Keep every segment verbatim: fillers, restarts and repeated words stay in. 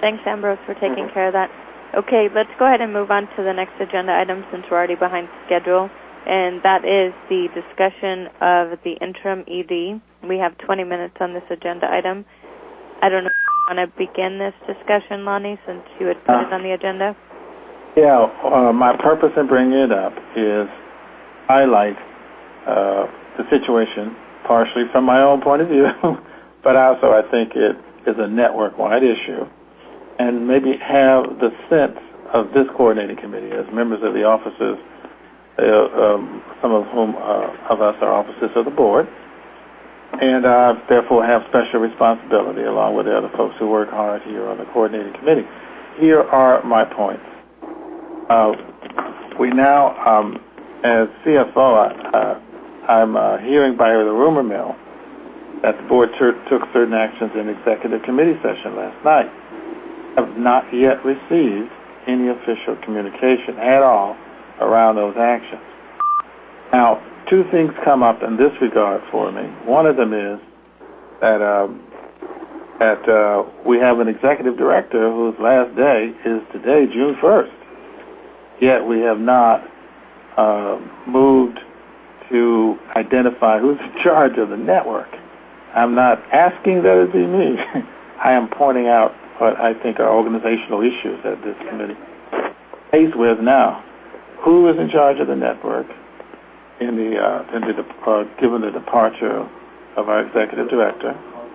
Thanks, Ambrose, for taking care of that. Okay, let's go ahead and move on to the next agenda item since we're already behind schedule, and that is the discussion of the interim E D. We have twenty minutes on this agenda item. I don't know if you want to begin this discussion, Lonnie, since you had put uh, it on the agenda. Yeah, uh, my purpose in bringing it up is highlight uh, the situation, partially from my own point of view, but also I think it is a network-wide issue, and maybe have the sense of this coordinating committee as members of the officers, uh, um, some of whom uh, of us are officers of the board, and uh, therefore have special responsibility along with the other folks who work hard here on the coordinating committee. Here are my points. Uh, we now, um, as C F O, uh, I'm uh, hearing by the rumor mill that the board ter- took certain actions in executive committee session last night. Have not yet received any official communication at all around those actions. Now, two things come up in this regard for me. One of them is that um, that uh, we have an executive director whose last day is today, June first. Yet we have not uh, moved to identify who's in charge of the network. I'm not asking that it be me. I am pointing out what I think are organizational issues that this committee faced with now. Who is in charge of the network in the, uh, in the uh, given the departure of our executive director?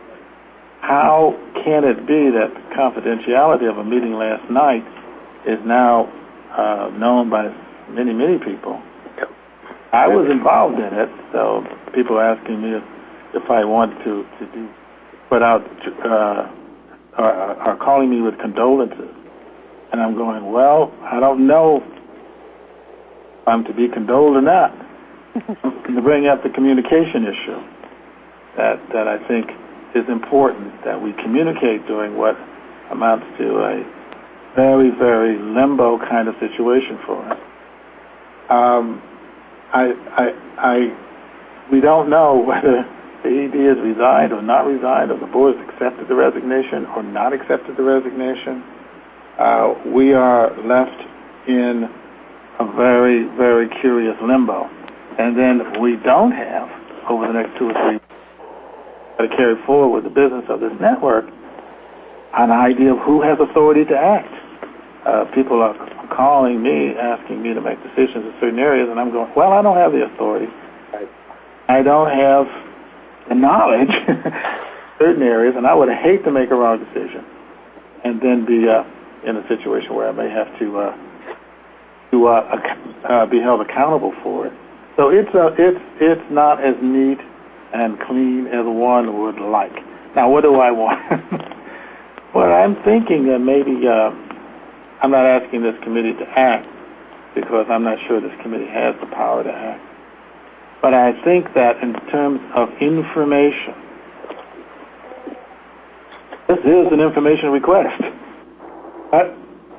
How can it be that the confidentiality of a meeting last night is now uh, known by many, many people? I was involved in it, so people are asking me if, if I want to, to do, put out, uh, are, are calling me with condolences. And I'm going, well, I don't know if I'm to be condoled or not. And to bring up the communication issue that, that I think is important, that we communicate during what amounts to a very, very limbo kind of situation for us. Um, I, I, I, we don't know whether the E D has resigned or not resigned, or the board has accepted the resignation or not accepted the resignation. Uh, we are left in a very, very curious limbo. And then we don't have, over the next two or three weeks, to carry forward with the business of this network, an idea of who has authority to act. Uh, people are calling me, asking me to make decisions in certain areas, and I'm going, well, I don't have the authority. Right. I don't have the knowledge in certain areas, and I would hate to make a wrong decision and then be uh, in a situation where I may have to uh, to uh, uh, be held accountable for it. So it's uh, it's it's not as neat and clean as one would like. Now, what do I want? Well, I'm thinking that maybe. Uh, I'm not asking this committee to act because I'm not sure this committee has the power to act. But I think that in terms of information, this is an information request. What?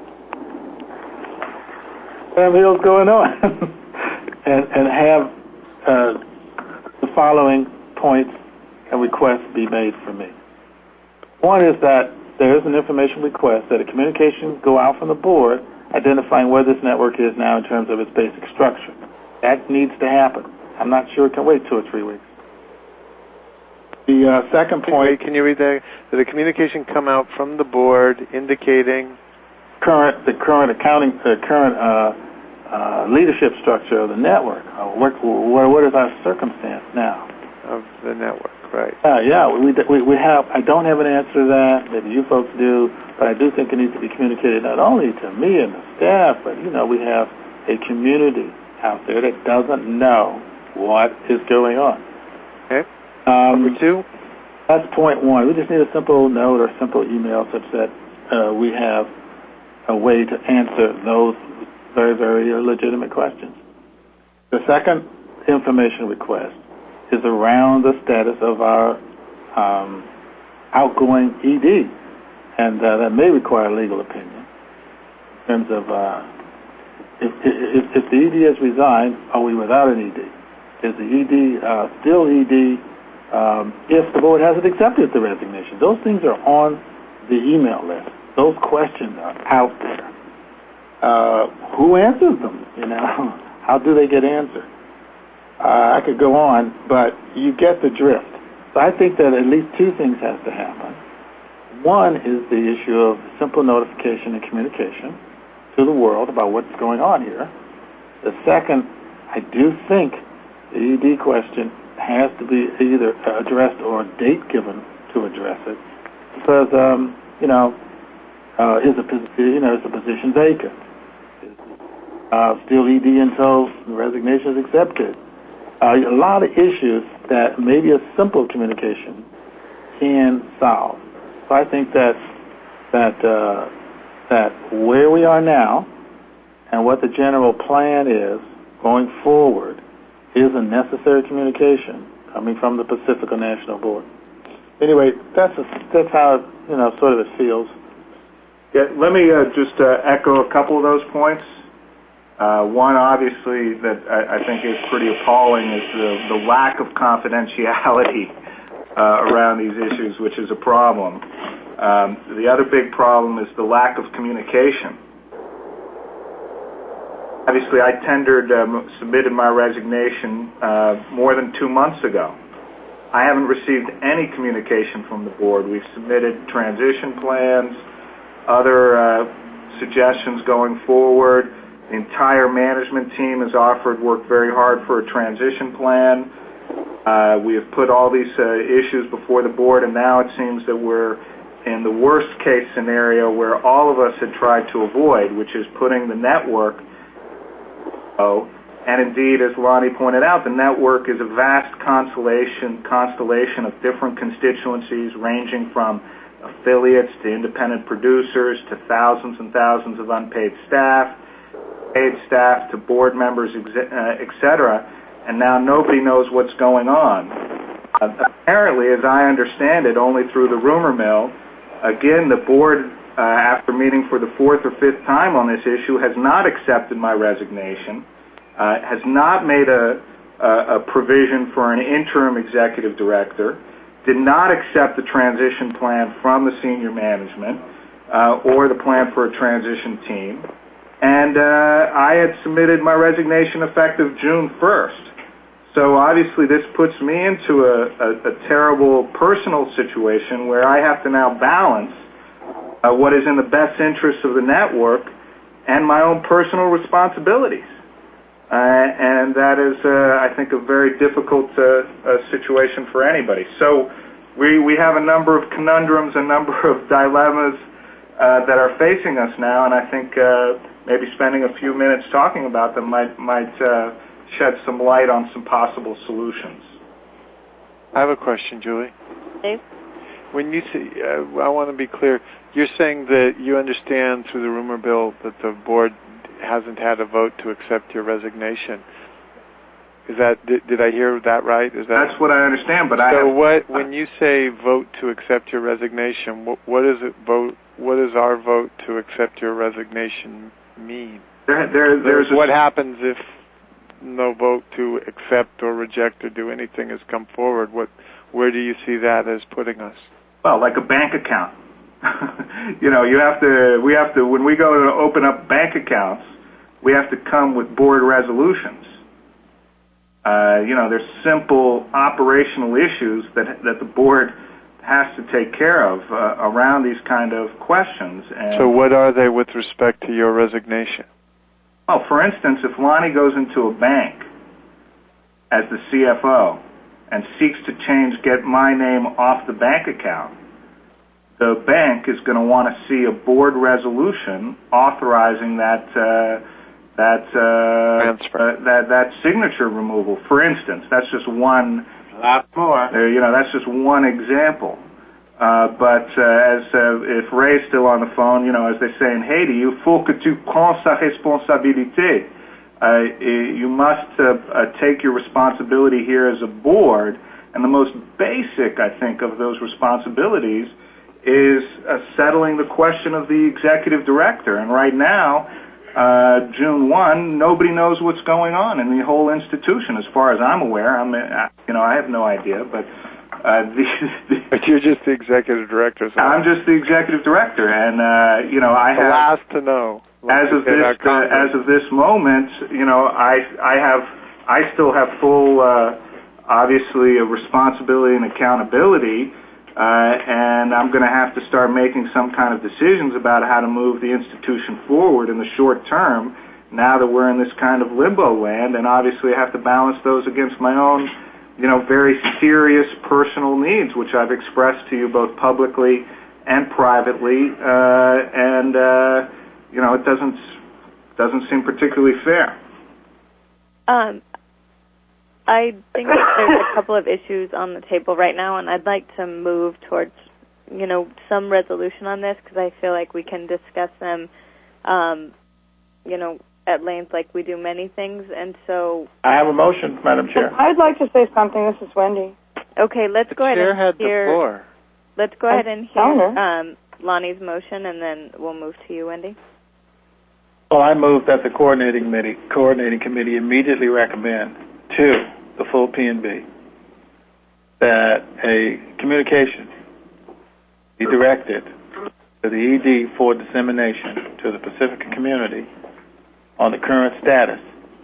What the hell's going on? and, and have uh, the following points and requests be made for me. One is that there is an information request that a communication go out from the board identifying where this network is now in terms of its basic structure. That needs to happen. I'm not sure it can wait two or three weeks. The uh, second point... Can you read that? Did a communication come out from the board indicating... current the current accounting, the current uh, uh, leadership structure of the network? Uh, what, what, what is our circumstance now? Of the network. Right. Uh, yeah, we, we we have. I don't have an answer to that. Maybe you folks do, but I do think it needs to be communicated not only to me and the staff, but you know, we have a community out there that doesn't know what is going on. Okay. Um, Number two. That's point one. We just need a simple note or simple email such that uh, we have a way to answer those very, very legitimate questions. The second information request is around the status of our um, outgoing E D, and uh, that may require legal opinion in terms of uh, if, if, if the E D has resigned, are we without an E D? Is the E D uh, still E D um, if the board hasn't accepted the resignation? Those things are on the email list. those questions are out there. Uh, who answers them? You know, how do they get answered? Uh, I could go on, but you get the drift. So I think that at least two things have to happen. One is the issue of simple notification and communication to the world about what's going on here. The second, I do think the E D question has to be either addressed or a date given to address it, because um, you know, uh, is a you know is a position vacant? Is uh, still E D until the resignation is accepted? Uh, a lot of issues that maybe a simple communication can solve. So I think that that uh, that where we are now and what the general plan is going forward is a necessary communication coming from the Pacifica National Board. Anyway, that's a, that's how you know sort of it feels. Yeah, let me uh, just uh, echo a couple of those points. Uh, one, obviously, that I, I think is pretty appalling is the, the lack of confidentiality uh, around these issues, which is a problem. Um, the other big problem is the lack of communication. Obviously, I tendered, um, submitted my resignation uh, more than two months ago. I haven't received any communication from the board. We've submitted transition plans, other uh, suggestions going forward. The entire management team has offered, worked very hard for a transition plan. Uh, we have put all these uh, issues before the board, and now it seems that we're in the worst case scenario where all of us had tried to avoid, which is putting the network. Oh, and indeed, as Lonnie pointed out, the network is a vast constellation, constellation of different constituencies, ranging from affiliates to independent producers to thousands and thousands of unpaid staff, paid staff to board members, et cetera, and now nobody knows what's going on. Uh, apparently, as I understand it, only through the rumor mill, again, the board, uh, after meeting for the fourth or fifth time on this issue, has not accepted my resignation, uh, has not made a, a, a provision for an interim executive director, did not accept the transition plan from the senior management uh, or the plan for a transition team. And uh, I had submitted my resignation effective June first. So obviously this puts me into a, a, a terrible personal situation where I have to now balance uh, what is in the best interest of the network and my own personal responsibilities. Uh, and that is, uh, I think, a very difficult uh, uh, situation for anybody. So we, we have a number of conundrums, a number of dilemmas uh, that are facing us now, and I think uh, maybe spending a few minutes talking about them might might uh, shed some light on some possible solutions. I have a question, Julie. Dave? When you say, uh, I want to be clear, you're saying that you understand through the rumor bill that the board hasn't had a vote to accept your resignation. Is that did, did I hear that right? Is that That's what I understand, but so I So have, what when you say vote to accept your resignation, what, what is it vote what does our vote to accept your resignation mean? There, there, there's what a, happens if no vote to accept or reject or do anything has come forward? What, where do you see that as putting us? Well, like a bank account. you know, you have to. We have to. When we go to open up bank accounts, we have to come with board resolutions. Uh, you know, there's simple operational issues that that the board has to take care of uh, around these kind of questions. And so what are they with respect to your resignation? Well, for instance, if Lonnie goes into a bank as the C F O and seeks to change, get my name off the bank account, the bank is going to want to see a board resolution authorizing that uh, that, uh, uh, that that signature removal. For instance, that's just one. Lots more. Uh, you know, that's just one example. Uh, but uh, as uh, if Ray's still on the phone, you know, as they say in Haiti, il faut que tu prends sa responsabilité. Uh, you must uh, uh, take your responsibility here as a board, and the most basic, I think, of those responsibilities is uh, settling the question of the executive director. And right now, uh, June first, nobody knows what's going on in the whole institution, as far as I'm aware. I'm, you know, I have no idea, but uh, the, but you're just the executive director. So I'm just the executive director, and uh, you know, I the have last to know. as of this uh, as of this moment, you know, I I have I still have full, uh, obviously, a responsibility and accountability, uh, and I'm going to have to start making some kind of decisions about how to move the institution forward in the short term. Now that we're in this kind of limbo land, and obviously I have to balance those against my own, you know, very serious personal needs, which I've expressed to you both publicly and privately, uh, and uh, you know, it doesn't doesn't seem particularly fair. Um, I think that there's a couple of issues on the table right now, and I'd like to move towards, you know, some resolution on this because I feel like we can discuss them, um, you know, at length like we do many things, and so... I have a motion, Madam Chair. I'd like to say something. This is Wendy. Okay, let's the go ahead chair and had hear... the floor. Let's go I'm ahead and hear um, Lonnie's motion, and then we'll move to you, Wendy. Well, I move that the coordinating committee, coordinating committee immediately recommend to the full P N B that a communication be directed to the E D for dissemination to the Pacifica community on the current status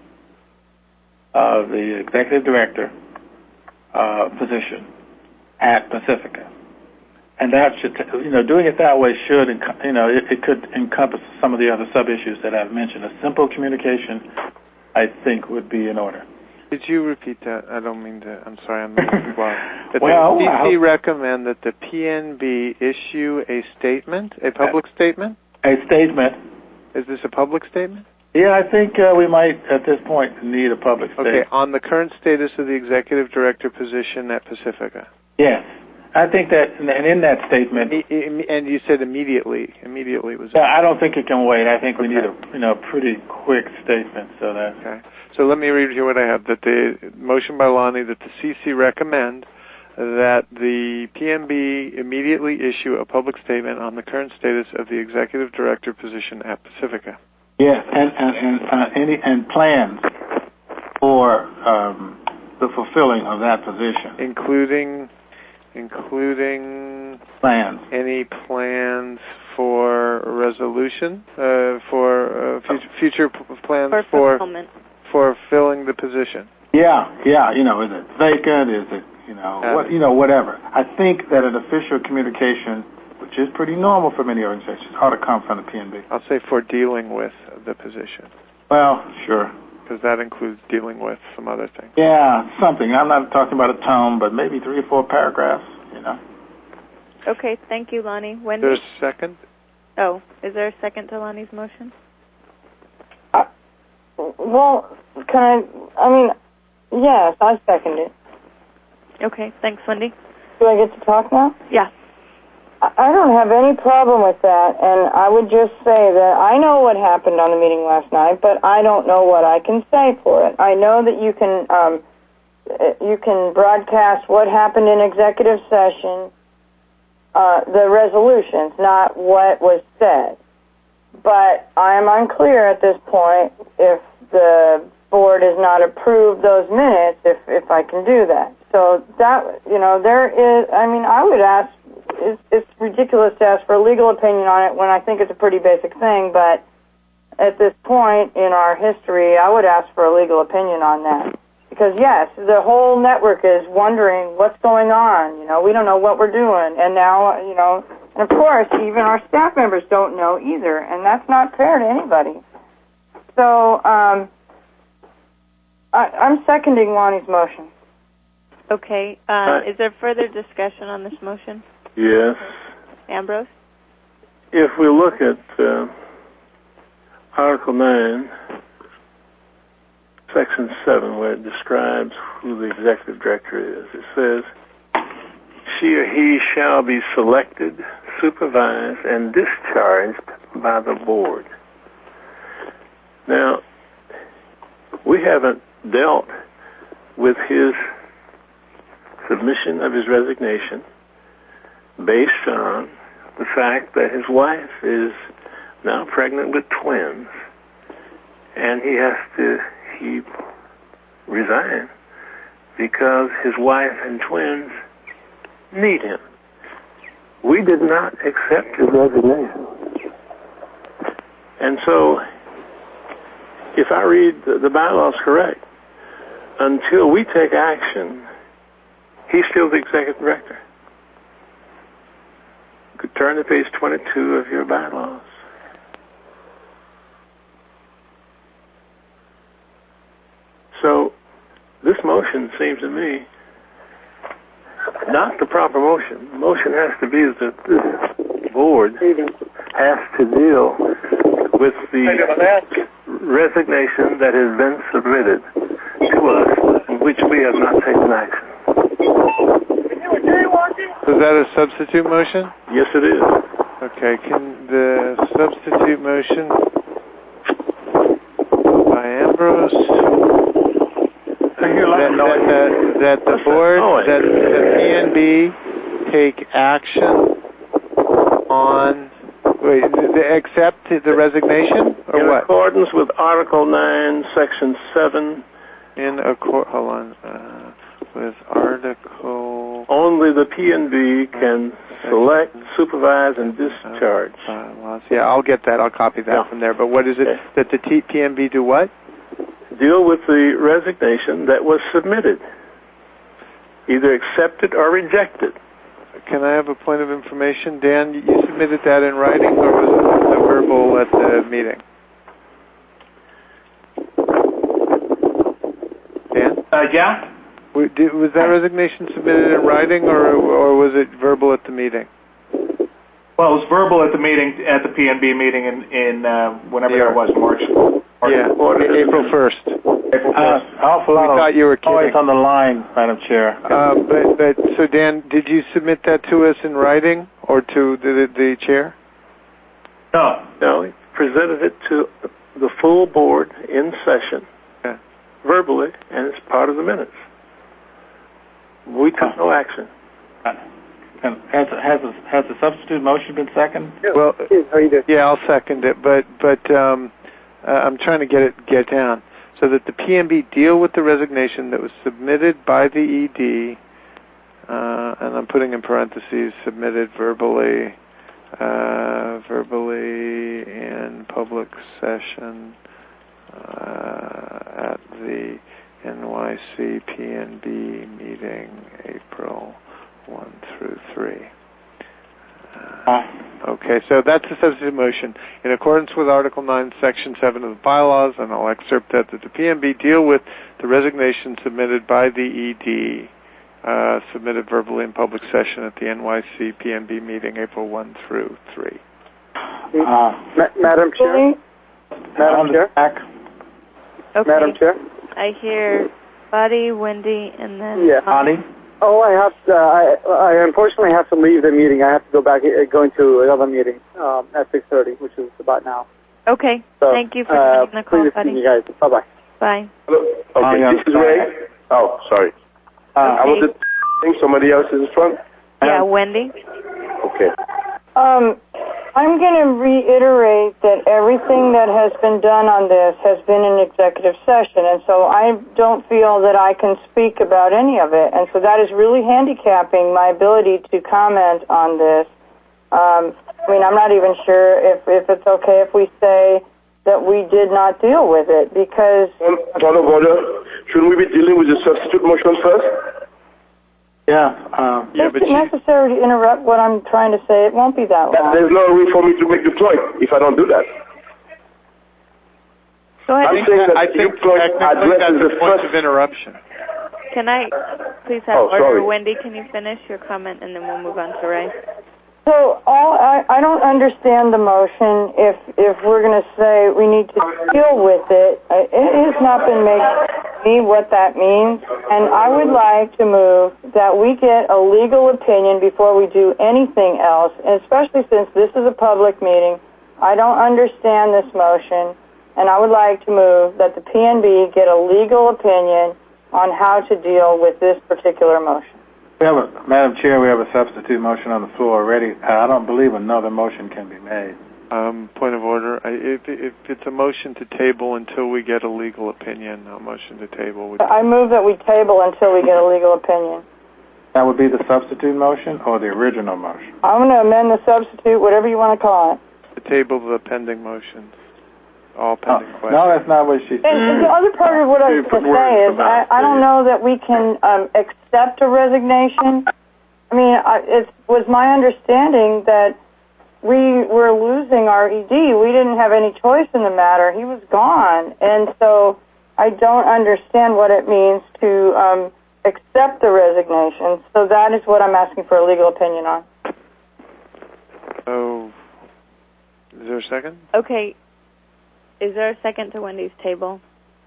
of the executive director uh, position at Pacifica. And that should, you know, doing it that way should, you know, it, it could encompass some of the other sub-issues that I've mentioned. A simple communication, I think, would be in order. Did you repeat that? I don't mean to. I'm sorry. I'm moving well. That well, the P C I'll, recommend that the P N B issue a statement, a public a, statement? A statement. Is this a public statement? Yeah, I think uh, we might, at this point, need a public statement. Okay, on the current status of the executive director position at Pacifica. Yes. I think that, and in that statement... And you said immediately. Immediately was... Yeah, I don't think it can wait. I think we okay. need a, you know, pretty quick statement, so that... Okay. So let me read here what I have. That the motion by Lonnie that the C C recommend that the P M B immediately issue a public statement on the current status of the executive director position at Pacifica. Yes, and and and, uh, any and plans for um, the fulfilling of that position, including including plans. Any plans for resolution uh, for uh, future, future p- plans for for for filling the position. Yeah, yeah. You know, is it vacant? Is it you know uh, what you know whatever? I think that an official communication, which is pretty normal for many organizations, ought to come from the P N B. I'll say for dealing with the position. Well, sure. Because that includes dealing with some other things. Yeah, something. I'm not talking about a tome, but maybe three or four paragraphs, you know. Okay, thank you, Lonnie. Wendy? There's a second? Oh, is there a second to Lonnie's motion? Uh, well, can I, I mean, yes, I second it. Okay, thanks, Wendy. Do I get to talk now? Yeah. I don't have any problem with that, and I would just say that I know what happened on the meeting last night, but I don't know what I can say for it. I know that you can um, you can broadcast what happened in executive session, uh, the resolutions, not what was said. But I am unclear at this point if the board has not approved those minutes, if if I can do that. So that, you know, there is, I mean, I would ask, it's, it's ridiculous to ask for a legal opinion on it when I think it's a pretty basic thing, but at this point in our history, I would ask for a legal opinion on that. Because, yes, the whole network is wondering what's going on. You know, we don't know what we're doing. And now, you know, and of course, even our staff members don't know either, and that's not fair to anybody. So, um, I, I'm seconding Lonnie's motion. Okay. Uh, is there further discussion on this motion? Yes. Ambrose? If we look at uh, Article nine, Section seven, where it describes who the executive director is, it says, she or he shall be selected, supervised, and discharged by the board. Now, we haven't dealt with his submission of his resignation based on the fact that his wife is now pregnant with twins, and he has to he resign because his wife and twins need him. We did not accept his resignation. And so, if I read the, the bylaws correct, until we take action, he's still the executive director. You could turn to page twenty-two of your bylaws. So, this motion seems to me not the proper motion. The motion has to be that this board has to deal with the resignation that has been submitted to us, in which we have not taken action. Is that a substitute motion? Yes, it is. Okay, can the substitute motion by Ambrose that, that, that, that the board, that the P N B take action on, wait, accept the resignation, or in what? In accordance with Article nine, Section seven. In accord, hold on, uh, with Article... Only the P N B can select, supervise, and discharge. Uh, yeah, I'll get that. I'll copy that yeah. from there. But what is it okay. that the T- P N B do what? Deal with the resignation that was submitted. Either accept it or reject it. Can I have a point of information? Dan, you submitted that in writing, or was it a verbal at the meeting? Dan? Uh, yeah. Was that resignation submitted in writing, or or was it verbal at the meeting? Well, it was verbal at the meeting, at the P N B meeting in, in uh, whenever yeah. that was, March. March yeah, April first. April first. Uh, awful lot we of thought you were kidding. Always on the line, Madam Chair. Uh, but, but so Dan, did you submit that to us in writing or to the the, the chair? No, no. He presented it to the full board in session, yeah. verbally, and it's part of the minutes. We took no action. And has has a, has the substitute motion been seconded? Yeah. Well, yeah, I'll second it. But but um, uh, I'm trying to get it get down so that the P N B deal with the resignation that was submitted by the E D, uh, and I'm putting in parentheses submitted verbally, uh, verbally in public session uh, at the N Y C P N B meeting April first through three. Uh, okay, so that's the substitute motion. In accordance with Article nine, Section seven of the bylaws, and I'll excerpt that, that the P N B deal with the resignation submitted by the E D, uh, submitted verbally in public session at the N Y C P N B meeting April first through three. Uh, Ma- Madam Chair? Madam Chair? Okay. Madam Chair? I hear Buddy, Wendy, and then yeah. Bonnie? Oh, I have to, I, I unfortunately have to leave the meeting. I have to go back, uh, go into another meeting um, at six thirty, which is about now. Okay. So, thank you for uh, taking the call, please Buddy. see you guys. Bye-bye. Bye. Hello. Okay, Oh, this is Ray. Oh, sorry. Uh, I wanted to think somebody else is in front. Yeah, Wendy. Okay. Um, I'm going to reiterate that everything that has been done on this has been in executive session, and so I don't feel that I can speak about any of it, and so that is really handicapping my ability to comment on this. Um, I mean, I'm not even sure if, if it's okay if we say that we did not deal with it, because... Point of order. Shouldn't we be dealing with the substitute motion first? Yeah. Um, yeah, Is but it necessary to interrupt what I'm trying to say? It won't be that long. There's no room for me to make the point if I don't do that. Go ahead. I'm saying that I you think point technically that's addresses the the point first... of interruption. Can I please have Oh, order? sorry. Wendy, can you finish your comment, and then we'll move on to Ray? So all I, I don't understand the motion if if we're going to say we need to deal with it. It has not been made me what that means, and I would like to move that we get a legal opinion before we do anything else, and especially since this is a public meeting. I don't understand this motion, and I would like to move that the P N B get a legal opinion on how to deal with this particular motion. we have a, Madam Chair, we have a substitute motion on the floor already. I don't believe another motion can be made. Um, point of order. I, if, if it's a motion to table until we get a legal opinion, a motion to table. Would... I move that we table until we get a legal opinion. That would be the substitute motion or the original motion? I'm going to amend the substitute, whatever you want to call it. The table of the pending motions. All pending Oh, questions. no, that's not what she said. And the other part of what I was going to say is I, I don't know that we can um, accept a resignation. I mean, I, it was my understanding that we were losing our E D. We didn't have any choice in the matter. He was gone. And so I don't understand what it means to um, accept the resignation. So that is what I'm asking for a legal opinion on. So, is there a second? Okay. Is there a second to Wendy's table?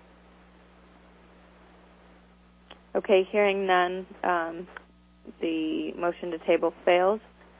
Okay, hearing none, um, the motion to table fails.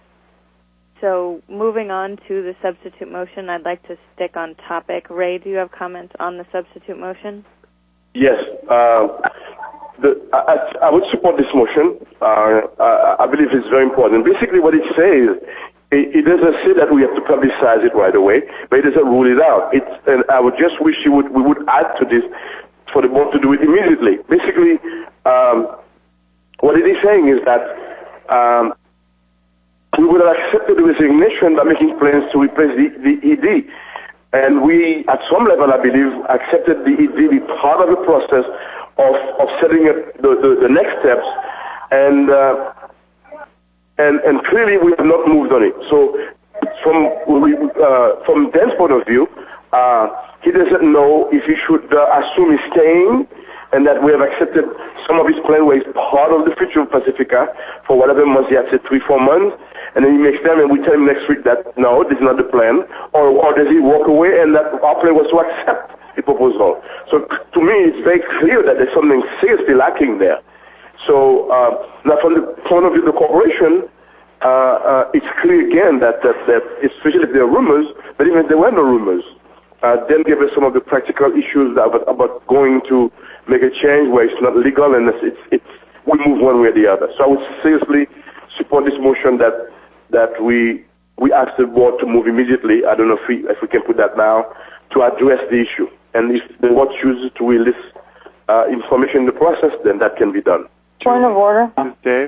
So moving on to the substitute motion, I'd like to stick on topic. Ray, do you have comments on the substitute motion? Yes. Uh, the, I, I would support this motion. Uh, I, I believe it's very important. Basically what it says, it, it doesn't say that we have to publicize it right away, but it doesn't rule it out. It's, and I would just wish you would, we would add to this for the board to do it immediately. Basically, um, what it is saying is that um, we would have accepted the resignation by making plans to replace the, the E D. And we, at some level, I believe, accepted the E D be part of the process of, of setting up the, the, the next steps. And, uh, and and clearly we have not moved on it. So from uh, from Dan's point of view, uh, he doesn't know if he should uh, assume he's staying and that we have accepted some of his plan where he's part of the future of Pacifica for whatever months he had said, three, four months, and then he makes them and we tell him next week that no, this is not the plan, or, or does he walk away and that our plan was to accept the proposal. So to me, it's very clear that there's something seriously lacking there. So uh, now from the point of view of the corporation, uh, uh, it's clear again that, that, that especially if there are rumors, but even if there were no rumors, uh, then give us some of the practical issues about, about going to make a change where it's not legal and it's, it's, it's we move one way or the other. So I would seriously support this motion that that we we ask the board to move immediately. I don't know if we if we can put that now to address the issue. And if the board chooses to release uh, information in the process, then that can be done. Point of order. Dave?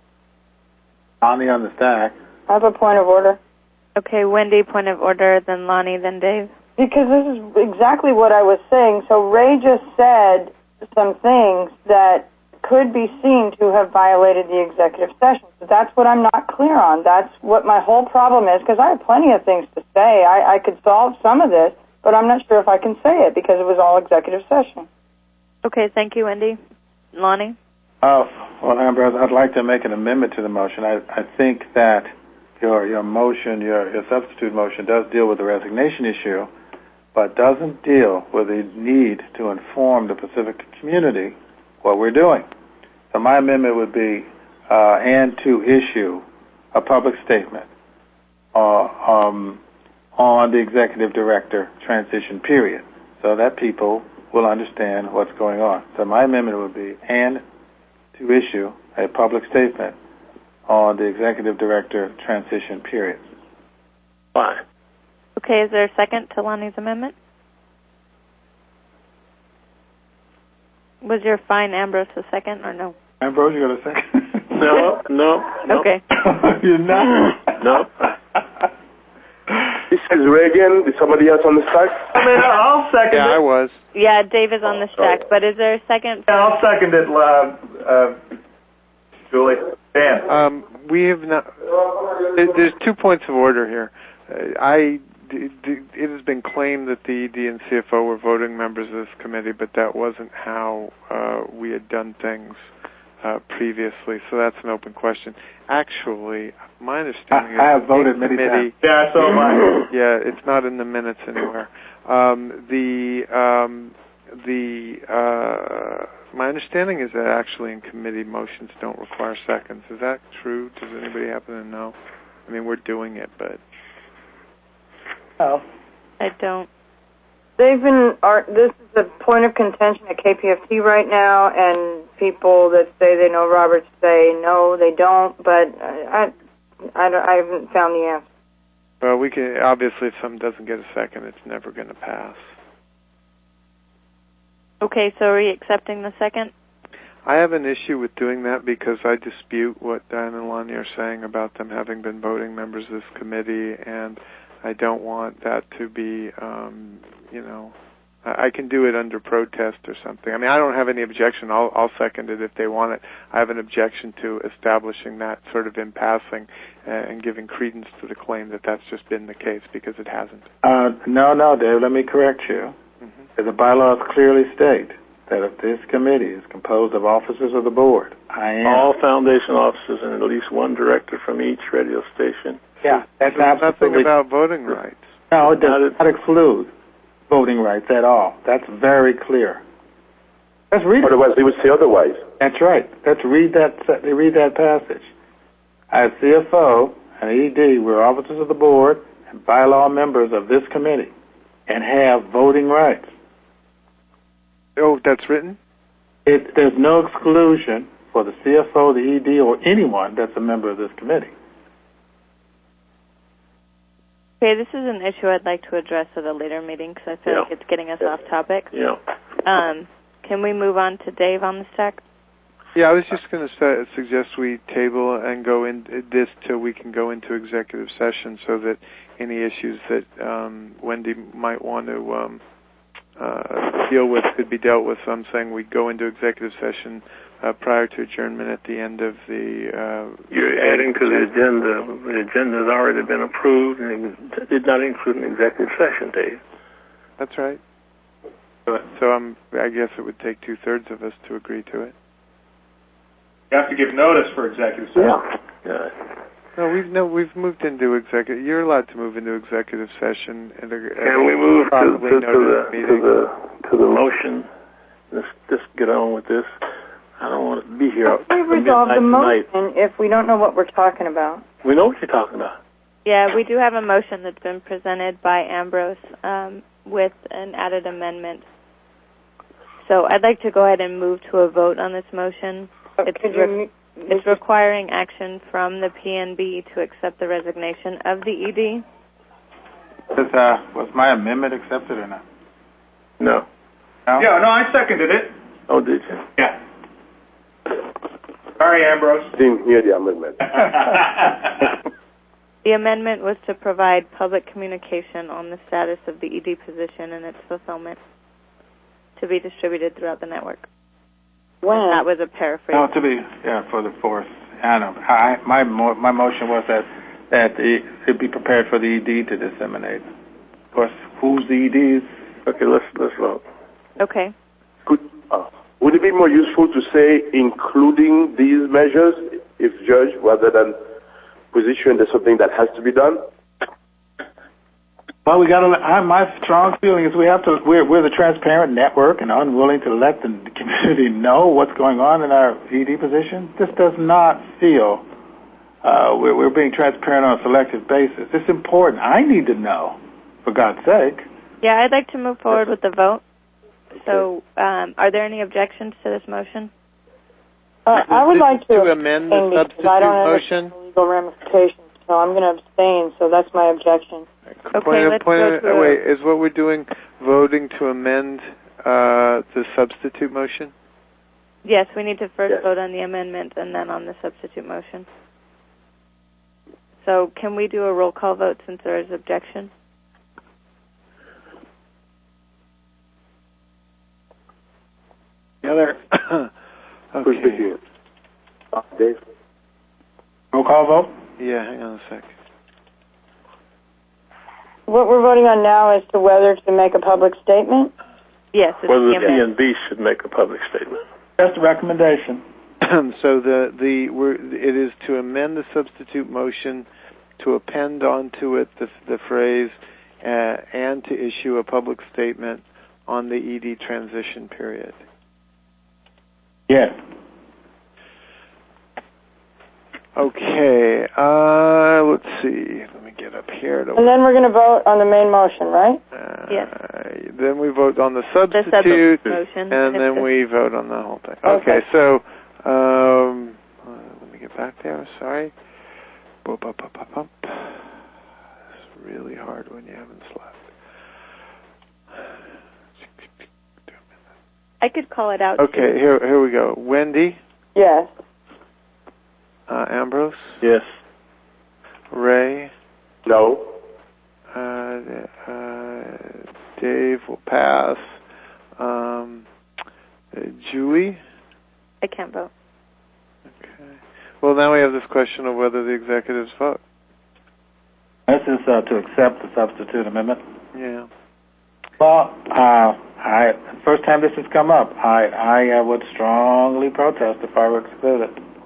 Lonnie on the stack. I have a point of order. Okay, Wendy, point of order, then Lonnie, then Dave. Because this is exactly what I was saying. So Ray just said some things that could be seen to have violated the executive session. So that's what I'm not clear on. That's what my whole problem is, because I have plenty of things to say. I, I could solve some of this, but I'm not sure if I can say it because it was all executive session. Okay, thank you, Wendy. Lonnie? Oh, well, Ambrose, I'd like to make an amendment to the motion. I, I think that your your motion, your, your substitute motion, does deal with the resignation issue, but doesn't deal with the need to inform the Pacific community what we're doing. So my amendment would be, uh, and to issue a public statement uh, um, on the executive director transition period so that people will understand what's going on. So my amendment would be, and to issue a public statement on the executive director transition period. Fine. Okay, is there a second to Lonnie's amendment? Was your fine Ambrose a second or no? Ambrose, you got a second? No, no, no. Okay. You're not? No. This is Reagan. Is somebody else on the stack? I mean, I'll second Yeah, it. I was. Yeah, Dave is on the stack, but is there a second? Yeah, I'll second it, uh, uh, Julie. Dan. Um, we have not. there- There's two points of order here. Uh, I. d- d- It has been claimed that the E D and C F O were voting members of this committee, but that wasn't how uh, we had done things uh, previously. So that's an open question. Actually, my understanding I, I is have voted many committee, times. Yeah, so am I. Yeah, it's not in the minutes anywhere. Um, the um, the uh, my understanding is that actually in committee motions don't require seconds. Is that true? Does anybody happen to know? I mean, we're doing it, but Oh. I don't. They've been, are, this is a point of contention at K P F T right now, and people that say they know Robert say no, they don't, but I, I, I haven't found the answer. well, we can obviously if something doesn't get a second, it's never going to pass. Okay, so are we accepting the second? I have an issue with doing that because I dispute what Dan and Lonnie are saying about them having been voting members of this committee, and I don't want that to be, um, you know, I can do it under protest or something. I mean, I don't have any objection. I'll, I'll second it if they want it. I have an objection to establishing that sort of in passing and giving credence to the claim that that's just been the case, because it hasn't. Uh, no, no, Dave, let me correct you. Mm-hmm. The bylaws clearly state that if this committee is composed of officers of the board, I am. All foundation officers and at least one director from each radio station. Yeah, that's There's absolutely nothing about voting rights. No, it does not exclude voting rights at all. That's very clear. Let's read it. Otherwise, they would say otherwise. That's right. Let's read that. They read that passage. As C F O and E D, we're officers of the board and bylaw members of this committee, and have voting rights. Oh, that's written? It, there's no exclusion for the C F O, the E D, or anyone that's a member of this committee. Okay, this is an issue I'd like to address at a later meeting because I feel Yeah. like it's getting us Yeah. off topic. Yeah. Um, can we move on to Dave on the stack? Yeah, I was just going to suggest we table and go in this till we can go into executive session, so that any issues that um, Wendy might want to um, uh, deal with could be dealt with. So I'm saying we go into executive session uh, prior to adjournment at the end of the... Uh, You're adding to the agenda. The agenda has already been approved, and it did not include an executive session, Dave. That's right. So I'm, I guess it would take two-thirds of us to agree to it. You have to give notice for executive session. Yeah. No, we've no, we've moved into executive. You're allowed to move into executive session. And, Can we move to, to, to, the, to the to the motion? Let's just get on with this. I don't want to be here. We resolve the motion if we don't know what we're talking about. We know what you're talking about. Yeah, we do have a motion that's been presented by Ambrose um, with an added amendment. So I'd like to go ahead and move to a vote on this motion. It's, re- it's requiring action from the P N B to accept the resignation of the E D. Was, uh, was my amendment accepted or not? No. No? Yeah, no, I seconded it. Oh, did you? Yeah. Sorry, Ambrose. Didn't hear the amendment. The amendment was to provide public communication on the status of the E D position and its fulfillment to be distributed throughout the network. When? That was a paraphrase. No, to be, yeah, for the fourth. I know. I, my mo- my motion was that that it, it be prepared for the E D to disseminate. Of course, who's the E Ds? Okay, let's let's vote. Okay. Could, uh, would it be more useful to say including these measures, if judge, rather than position there's something that has to be done? Well, we got to. My strong feeling is we have to. We're we're the transparent network, and unwilling to let the community know what's going on in our E D position. This does not feel uh, we're we're being transparent on a selective basis. It's important. I need to know, for God's sake. Yeah, I'd like to move forward with the vote. So, um, are there any objections to this motion? Uh, I would This like is to, to amend the abstain because substitute I don't motion? understand the legal ramifications, so I'm going to abstain. So that's my objection. Okay, point of, let's point go of, to a- wait, is what we're doing voting to amend uh, the substitute motion? Yes, we need to first Yes. vote on the amendment and then on the substitute motion. So can we do a roll call vote since there is objection? Yeah, there. Who's Okay. speaking? Uh, Dave? Roll call vote. Yeah, hang on a sec. What we're voting on now is to whether to make a public statement. Yes, it's Whether the the P amendment. N B should make a public statement. That's the recommendation. So the the we're, it is to amend the substitute motion to append onto it the the phrase uh, and to issue a public statement on the E D transition period. Yes. Okay. Uh, let's see. Let me get up here. To, And then we're going to vote on the main motion, right? uh, Yes. Then we vote on the The substitute, substitute motion. and If then the- we vote on the whole thing. Okay. Okay. So um, uh, let me get back there. Sorry. Boop, boop, boop, boop, boop. It's really hard when you haven't slept. I could call it out. Okay, too. here here we go. Wendy? Yes. Uh, Ambrose? Yes. Ray? No. Uh, uh, Dave will pass. Um, uh, Julie? I can't vote. Okay. Well, now we have this question of whether the executives vote. This is uh, to accept the substitute amendment. Yeah. Well, uh, I first time this has come up, I I uh, would strongly protest if I were excluded.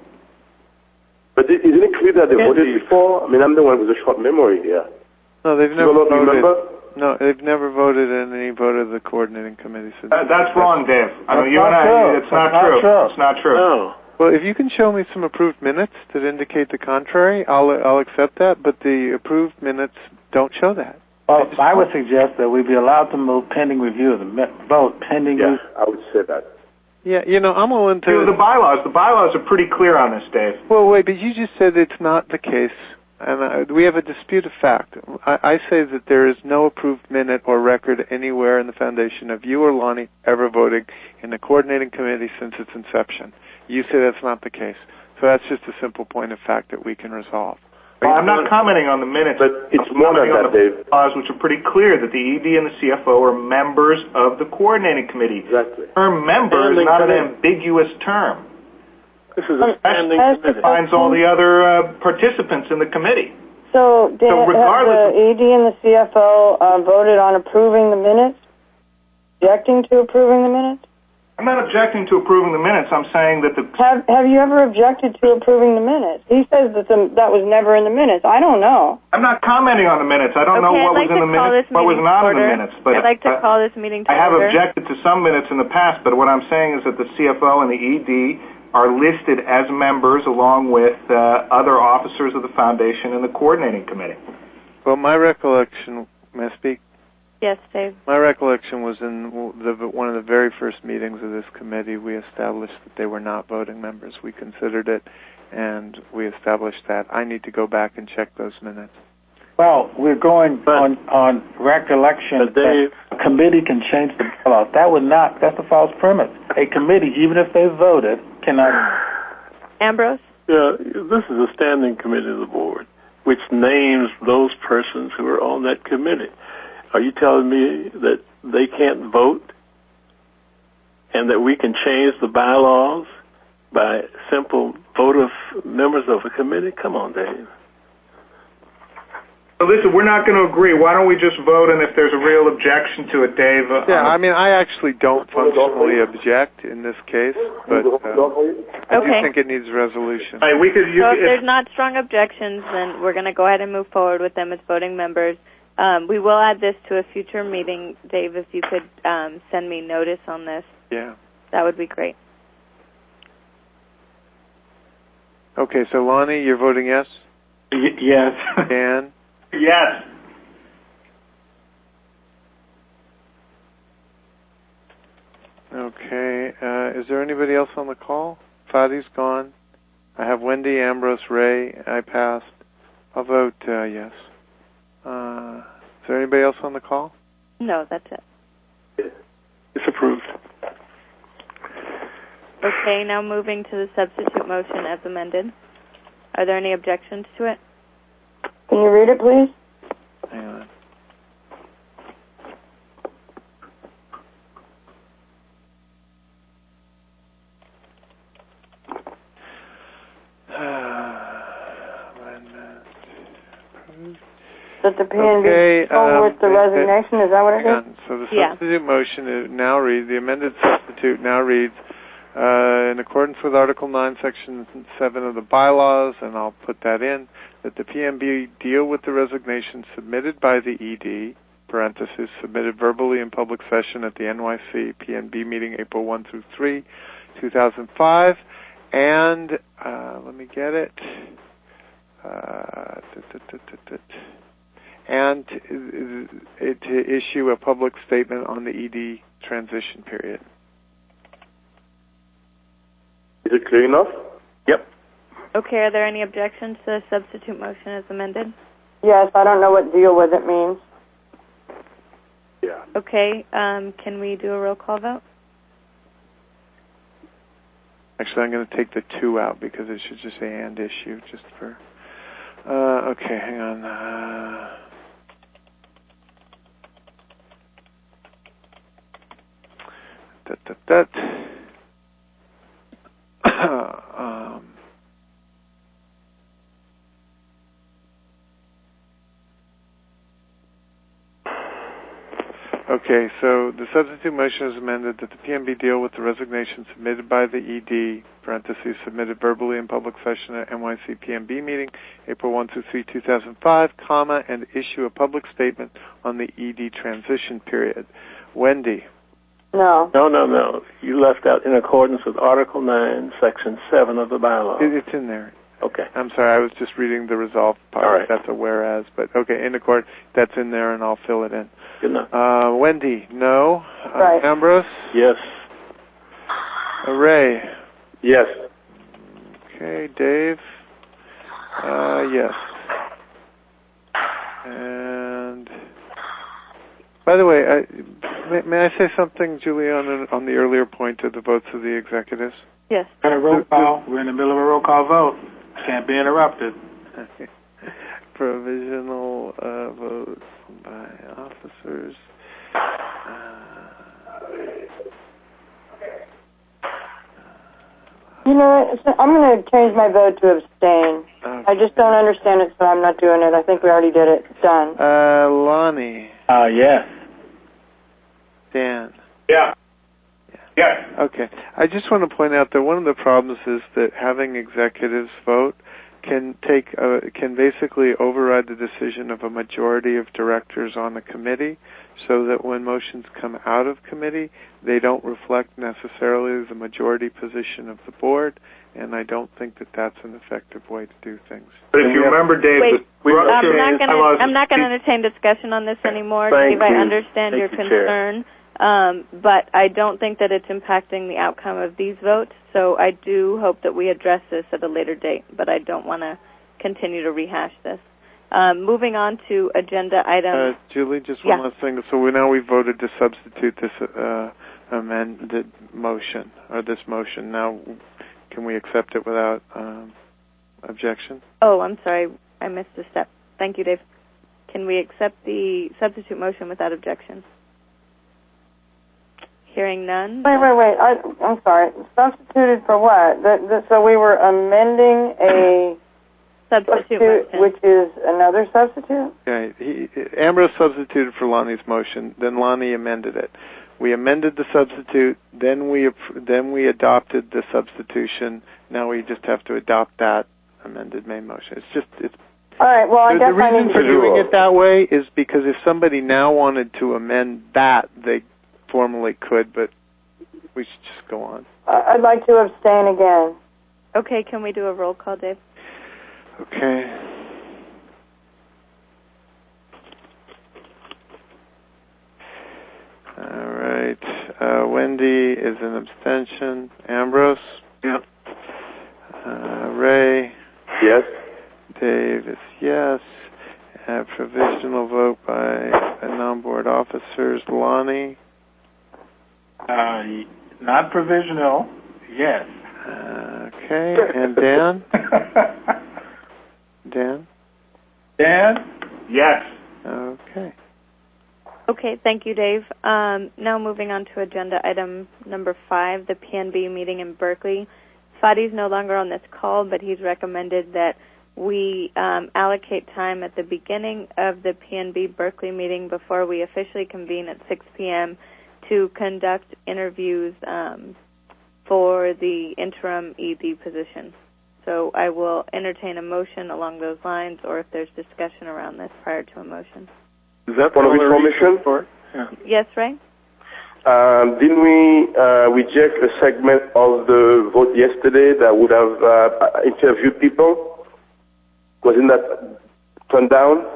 But isn't it clear that they Yeah, voted Steve. before? I mean, I'm the one with a short memory here. No, they've You never don't voted. remember? No, they've never voted in any vote of the coordinating committee. So Uh, that's wrong, Dave. I mean, That's you not and I, true. it's not That's not true. true. It's not true. No. Well, if you can show me some approved minutes that indicate the contrary, I'll I'll accept that. But the approved minutes don't show that. Well, I would suggest that we be allowed to move pending review of the mi- vote pending. Yeah, re- I would say that. Yeah, you know, I'm willing To to. the bylaws, the bylaws are pretty clear on this, Dave. Well, wait, but you just said it's not the case, and uh, we have a dispute of fact. I, I say that there is no approved minute or record anywhere in the foundation of you or Lonnie ever voting in the coordinating committee since its inception. You say that's not the case. So that's just a simple point of fact that we can resolve. Well, I'm not commenting on the minutes, But it's I'm more than commenting on that, the Dave. bylaws, which are pretty clear that the E D and the C F O are members of the coordinating committee. Exactly. The term member is Standing not an committee. ambiguous term. This is a standing as- committee. Defines all the other uh, participants in the committee. So, Dan, So regardless have the E D and the C F O uh, voted on approving the minutes? Objecting to approving the minutes? I'm not objecting to approving the minutes. I'm saying that the Have Have you ever objected to approving the minutes? He says that the, that was never in the minutes. I don't know. I'm not commenting on the minutes. I don't know Okay, what I'd like was in to the call minutes, this what was meeting not to in the order. minutes. But I'd like to uh, call this meeting to I have order. objected to some minutes in the past, but what I'm saying is that the C F O and the E D are listed as members along with uh, other officers of the foundation and the coordinating committee. Well, my recollection, may I speak? Yes, Dave. My recollection was in the, one of the very first meetings of this committee, we established that they were not voting members. We considered it, and we established that. I need to go back and check those minutes. Well, we're going But- on on recollection But Dave- that a committee can change the bylaws. That would not. That's a false premise. A committee, even if they voted, cannot. Ambrose? Yeah, this is a standing committee of the board, which names those persons who are on that committee. Are you telling me that they can't vote and that we can change the bylaws by simple vote of members of a committee? Come on, Dave. So listen, we're not going to agree. Why don't we just vote, and if there's a real objection to it, Dave? Uh, Yeah, I mean, I actually don't functionally object in this case, but uh, I do Okay. think it needs resolution. Hey, we could. You, So if if- there's not strong objections, then we're going to go ahead and move forward with them as voting members. Um, we will add this to a future meeting. Dave, if you could um, send me notice on this, Yeah. that would be great. Okay, so Lonnie, you're voting yes? Y- yes. Dan? yes. Okay, uh, is there anybody else on the call? Fadi's gone. I have Wendy, Ambrose, Ray. I passed. I'll vote uh, yes. Uh, is there anybody else on the call? No, that's it. It's approved. Okay, now moving to the substitute motion as amended. Are there any objections to it? Can you read it, please? Hang on. That the P N B Okay, go um, with the uh, resignation, is that what it Hang is? on. So the Yeah. substitute motion is now reads, the amended substitute now reads, uh, in accordance with Article nine, Section seven of the bylaws, and I'll put that in, that the P M B deal with the resignation submitted by the E D, parentheses, submitted verbally in public session at the N Y C P N B meeting April first through three, two thousand five, and, uh, let me get it, uh, tut, tut, tut, tut, tut. and to, to issue a public statement on the E D transition period. Is it clear enough? Yep. Okay, are there any objections to the substitute motion as amended? Yes, I don't know what deal with it means. Yeah. Okay, um, can we do a roll call vote? Actually, I'm going to take the two out because it should just say and issue, just for... Uh, okay, hang on. Uh, that, that, that. um, Okay, so the substitute motion is amended that the P M B deal with the resignation submitted by the E D, parentheses, submitted verbally in public session at N Y C P M B meeting, April first through three, two thousand five, comma, and issue a public statement on the E D transition period. Wendy? No. No, no, no. You left out in accordance with Article nine, Section seven of the bylaw. It, it's in there. Okay. I'm sorry, I was just reading the resolve part. All right. That's a whereas, but okay, in accord, that's in there, and I'll fill it in. Good enough. Uh, Wendy, no. Uh, Right. Ambrose? Yes. Uh, Ray? Yes. Okay, Dave? Uh, yes. And, by the way, I, may, may I say something, Julie, on the, on the earlier point of the votes of the executives? Yes. Got a roll call. We're in the middle of a roll call vote. Can't be interrupted. Provisional uh, votes by officers. Uh, You know, what? I'm going to change my vote to abstain. okay. I just don't understand it, so I'm not doing it. I think we already did it. It's done. Uh, Lonnie. Uh, yes. Dan. Yeah. Yeah. Okay. I just want to point out that one of the problems is that having executives vote can take a, can basically override the decision of a majority of directors on a committee, so that when motions come out of committee, they don't reflect necessarily the majority position of the board, and I don't think that that's an effective way to do things. But if you remember, Dave, Wait, the I'm not is- going to. I'm not going to entertain discussion on this anymore, Thank Dave. I you. understand Thank your you, Chair. concern, um, but I don't think that it's impacting the outcome of these votes. So I do hope that we address this at a later date, but I don't want to continue to rehash this. Um, moving on to agenda item. Uh, Julie, just one Yeah. last thing. So we now we voted to substitute this uh, amended motion or this motion. Now, can we accept it without um, objection? Oh, I'm sorry, I missed a step. Thank you, Dave. Can we accept the substitute motion without objection? Hearing none. Wait, wait, wait. I, I'm sorry. Substituted for what? The, the, so we were amending a Substitute substitute, motion. which is another substitute? Okay. He, Ambrose substituted for Lonnie's motion. Then Lonnie amended it. We amended the substitute. Then we then we adopted the substitution. Now we just have to adopt that amended main motion. It's just it's. All right. Well, I the, guess the I reason need for to doing it that way is because if somebody now wanted to amend that, they formally could, but we should just go on. I'd like to abstain again. Okay, can we do a roll call, Dave? Okay. All right. Uh, Wendy is an abstention. Ambrose? Yeah. Uh, Ray? Yes. Dave is yes. Uh, provisional vote by non-board officers. Lonnie? Uh, not provisional. Yes. Uh, okay. And Dan? Dan? Dan? Yes. Okay. Okay, thank you, Dave. Um, now moving on to agenda item number five, the P N B meeting in Berkeley. Fadi's no longer on this call, but he's recommended that we um, allocate time at the beginning of the P N B Berkeley meeting before we officially convene at six p.m. to conduct interviews um, for the interim E D position. So I will entertain a motion along those lines, or if there's discussion around this prior to a motion. Is that Point of the only information? reason for it? Yeah. Yes, Ray? Um, didn't we uh, reject a segment of the vote yesterday that would have uh, interviewed people? Wasn't that turned down?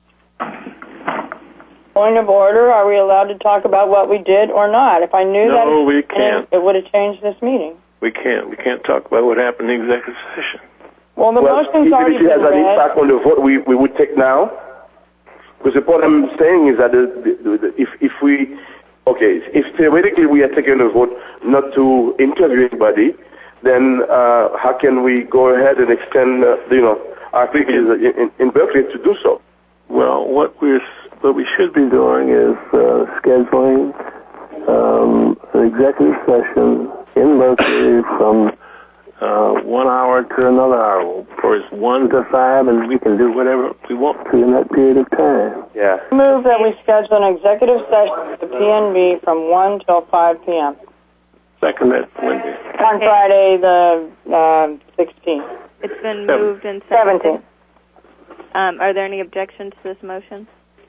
Point of order, are we allowed to talk about what we did or not? If I knew that, No, we it, can't. it would have changed this meeting. We can't. We can't talk about what happened in the executive session. Well, the well, motion's if already it been has an read. impact on the vote we, we would take now. Because the point I'm saying is that the, the, the, if, if we, okay, if theoretically we are taking a vote not to interview anybody, then uh, how can we go ahead and extend, uh, you know, our activities in, in Berkeley to do so? Well, what we're what we should be doing is uh, scheduling um, an executive session in Berkeley from uh, one hour to another hour, or it's one to five, and we can do whatever we want to in that period of time. Yeah. Move that we schedule an executive session with the P N B from one till five p.m. Second that, Wendy. On Friday the uh, sixteenth. It's been moved and seconded. seventeenth. Um, are there any objections to this motion?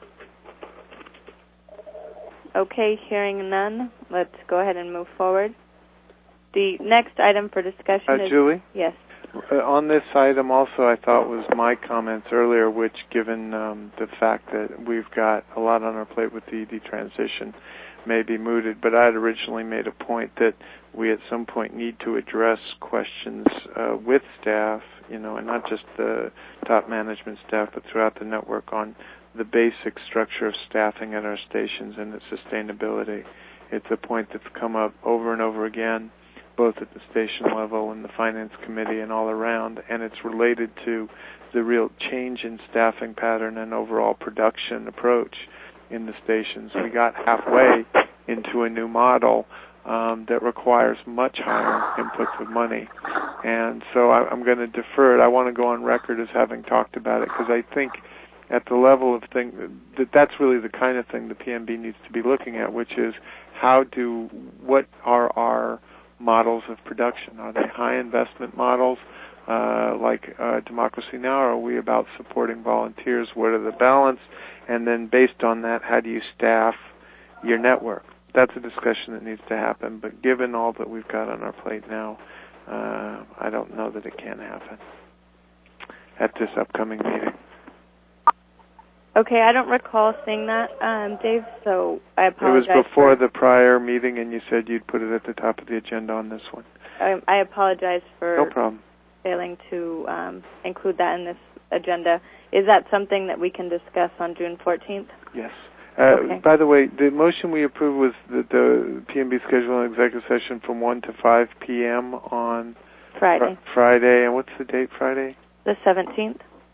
Okay, hearing none, let's go ahead and move forward. The next item for discussion uh, is... Julie? Yes. Uh, on this item also I thought was my comments earlier, which given um, the fact that we've got a lot on our plate with the E D transition may be mooted, but I had originally made a point that we at some point need to address questions uh, with staff, you know, and not just the top management staff, but throughout the network on the basic structure of staffing at our stations and its sustainability. It's a point that's come up over and over again, both at the station level and the finance committee and all around, and it's related to the real change in staffing pattern and overall production approach in the stations. We got halfway into a new model um, that requires much higher inputs of money, and so I, I'm going to defer it. I want to go on record as having talked about it because I think at the level of thing that that's really the kind of thing the P N B needs to be looking at, which is how do what are our models of production? Are they high investment models uh, like uh, Democracy Now? Or are we about supporting volunteers? What are the balance? And then based on that, how do you staff your network? That's a discussion that needs to happen. But given all that we've got on our plate now, uh, I don't know that it can happen at this upcoming meeting. Okay, I don't recall seeing that, um, Dave, so I apologize. It was before for, the prior meeting, and you said you'd put it at the top of the agenda on this one. I, I apologize for no problem. failing to um, include that in this agenda. Is that something that we can discuss on June fourteenth? Yes. Uh, okay. By the way, the motion we approved was that the P N B schedule an executive session from one to five p.m. on Friday. Fr- Friday, and what's the date Friday? The seventeenth.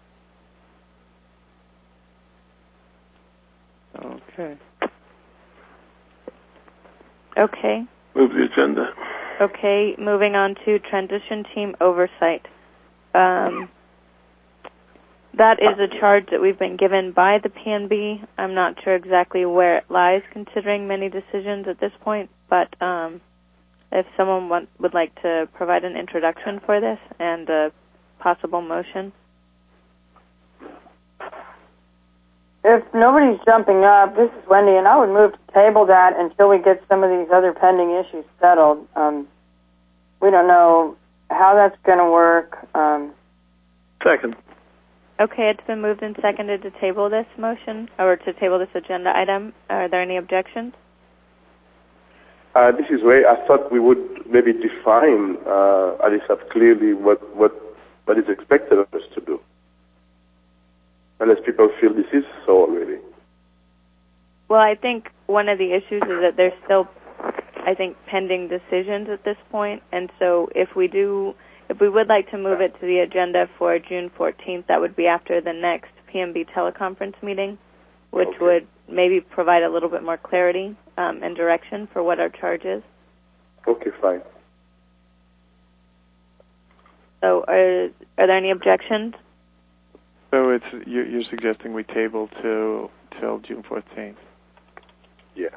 Okay. Okay. Move the agenda. Okay, moving on to transition team oversight. Um, that is a charge that we've been given by the P N B. I'm not sure exactly where it lies, considering many decisions at this point, but um, if someone want, would like to provide an introduction for this and a possible motion. If nobody's jumping up, this is Wendy, and I would move to table that until we get some of these other pending issues settled. Um, we don't know how that's going to work. Um, Second. Okay, it's been moved and seconded to table this motion, or to table this agenda item. Are there any objections? Uh, this is where I thought we would maybe define, uh, at least clearly, what, what, what is expected of us to do. Unless people feel this is so already. Well, I think one of the issues is that there's still, I think, pending decisions at this point, and so if we do, if we would like to move it to the agenda for June fourteenth, that would be after the next P M B teleconference meeting, which okay. would maybe provide a little bit more clarity um, and direction for what our charge is. Okay, fine. So, are are there any objections? So it's you're, you're suggesting we table to till June fourteenth. Yeah.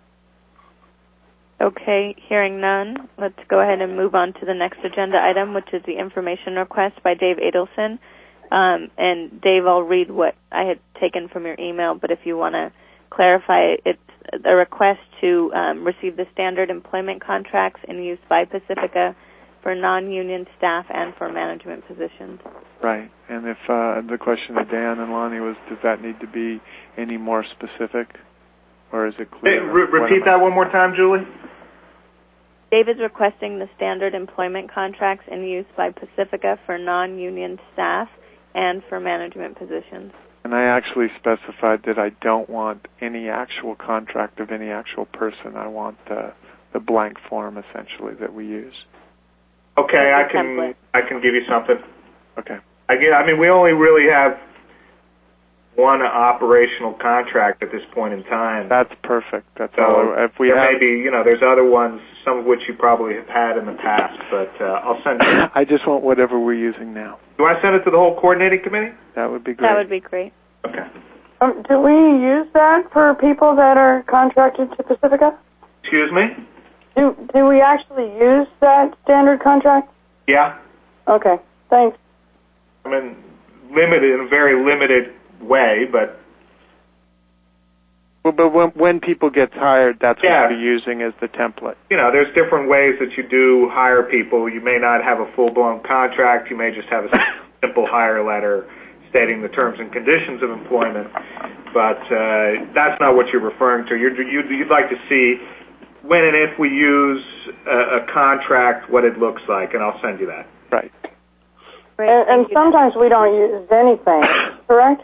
Okay, hearing none, let's go ahead and move on to the next agenda item, which is the information request by Dave Adelson. Um, and Dave, I'll read what I had taken from your email, but if you want to clarify, it's a request to um, receive the standard employment contracts in use by Pacifica for non-union staff and for management positions. Right. And if uh, the question to Dan and Lonnie was, does that need to be any more specific, or is it clear? Hey, re- repeat that one more time, Julie. David's requesting the standard employment contracts in use by Pacifica for non-union staff and for management positions. And I actually specified that I don't want any actual contract of any actual person. I want the, the blank form, essentially, that we use. Okay, I can template. I can give you something. Okay. I get. I mean, we only really have one operational contract at this point in time. That's perfect. That's so all. If we there have, may be, you know, there's other ones, some of which you probably have had in the past, but uh, I'll send you. I just want whatever we're using now. Do I send it to the whole coordinating committee? That would be great. That would be great. Okay. Um, do we use that for people that are contracted to Pacifica? Excuse me? Do do we actually use that standard contract? Yeah. Okay, thanks. I mean, limited, in a very limited way, but... Well, but when, when people get hired, that's Yeah. what you're using as the template. You know, there's different ways that you do hire people. You may not have a full-blown contract. You may just have a simple hire letter stating the terms and conditions of employment. But uh, that's not what you're referring to. You're, you'd, you'd like to see when and if we use a, a contract, what it looks like, and I'll send you that. Right. Great. And, and Thank you. sometimes we don't use anything, correct?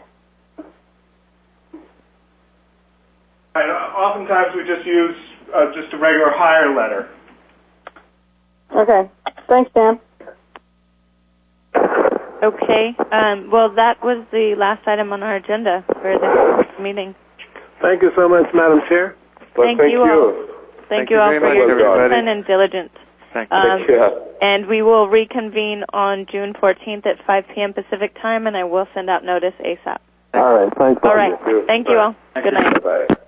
And oftentimes we just use uh, just a regular hire letter. Okay, thanks, Dan. Okay. Um, well, that was the last item on our agenda for this meeting. Thank you so much, Madam Chair. Well, Thank thank you all. Thank, Thank you you all very for much, your everybody. discipline and diligence. Thank you. Um, Take care. and we will reconvene on June fourteenth at five p.m. Pacific time, and I will send out notice ASAP. All right. Thanks. All right. Thank you. Thank you all. Good night. Bye.